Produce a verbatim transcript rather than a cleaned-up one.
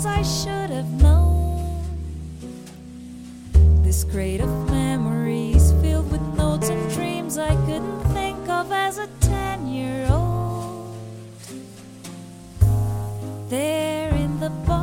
things I should have known. This crate of memories filled with notes and dreams I couldn't think of as a ten-year-old. There in the bar